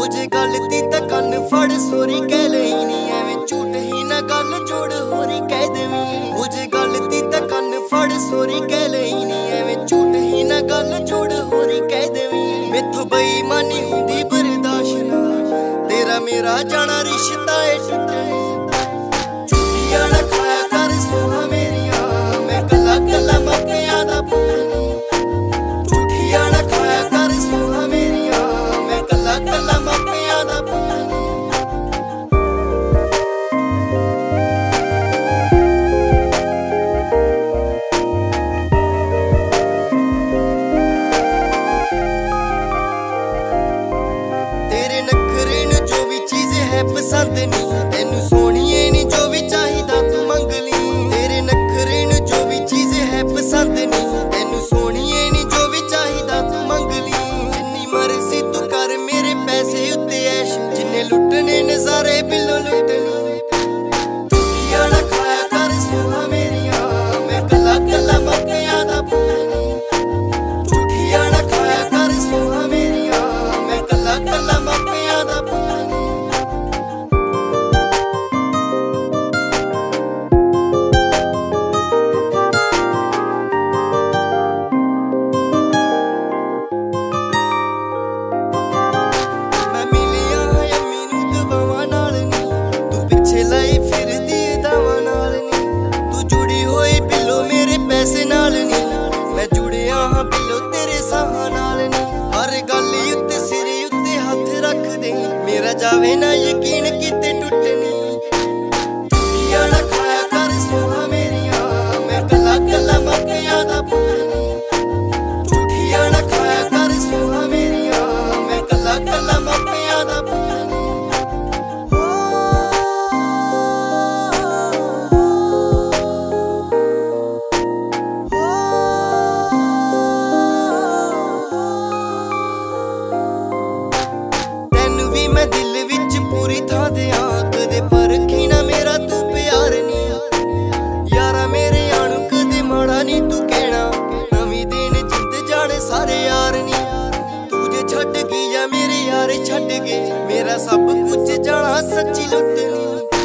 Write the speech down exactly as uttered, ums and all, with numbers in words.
ਹੋ ਜੇ ਗਲਤੀ ਤਾਂ ਕੰਨ ਫੜ ਸੋਰੀ ਕਹਿ ਲਈ ਨੀ ਐਵੇਂ ਝੂਠ ਹੀ ਨਾ ਗੱਲ ਜੋੜ ਹੋਰੀ ਕਹਿ ਦੇਵੀਂ ਹੋ ਜੇ ਗਲਤੀ ਤਾਂ ਕੰਨ ਫੜ ਸੋਰੀ ਕਹਿ ਲਈ ਨੀ ਐਵੇਂ ਝੂਠ ਹੀ ਨਾ ਗੱਲ ਜੋੜ ਹੋਰੀ ਕਹਿ ਦੇਵੀਂ ਮੈਥੋਂ ਬੇਈਮਾਨੀ ਹੁੰਦੀ ਬਰਦਾਸ਼ਤ ਨਾ ਤੇਰਾ ਮੇਰਾ ਜਾਣਾ ਰਿਸ਼ਤਾ ਏ ਟੁੱਟਣੀ ਝੂਠੀਆਂ ਨਾ ਖਾਇਆ ਕਰ ਸੋਹਾਂ ਮੇਰੀਆਂ ਮੈਂ ਕੱਲਾ ਕੱਲਾ ਮੱਕਿਆਂ ਦਾ ਪੁੱਤ ਝੂਠੀਆਂ ਨਾ ਖਾਇਆ ਕਰ ਸੋਹਾਂ ਮੇਰੀਆਂ ਮੈਂ ਕੱਲਾ ਕੱਲਾ ਮੱਕਿਆਂ ਦਾ ਪੁੱਤ पसंद नहीं तेनू सोनिए नी जो भी चाहिदा तू मंग ली तेरे नखरे नु जो भी चीज है पसंद नहीं तेनू सोनिए नी जो भी चाहिदा तू मंग ली जिन्नी मर्जी तू कर मेरे पैसे उत्ते ऐश जिन्ने लुटने नजारे बिल्लो लुटनी झूठियां ना खाया कर सोहा मेरिया मैं कला कला मक्कियां दा पुत्त झूठियां ना खाया कर सोहा मेरिया मैं कला कला मक्कियां दा पुत्त पैसे नाल नी मैं जुड़िया हाँ बिलो तेरे साहां नाल नी हर गल उत्ते सिर उत्ते हथ रख दे मेरा जावे ना यकीन किते टुटनी झूठियां ना खाया कर सोहा मेरिया मैं कला कला मक्कियां दा पुत्त झूठियां ना खाया कर सोहा मेरिया मैं कला कला मक्कियां दा पुत्त मैं दिल विच पूरी था दिया कदे परखी ना मेरा तू प्यार नी यारा मेरे आनू कदे माड़ा नी तू कहना नवी दिन जिंद जाने सारे यार नी तू जे छड़ गई या मेरे यार छड़ गए मेरा सब कुछ जाना सच्ची लुटनी।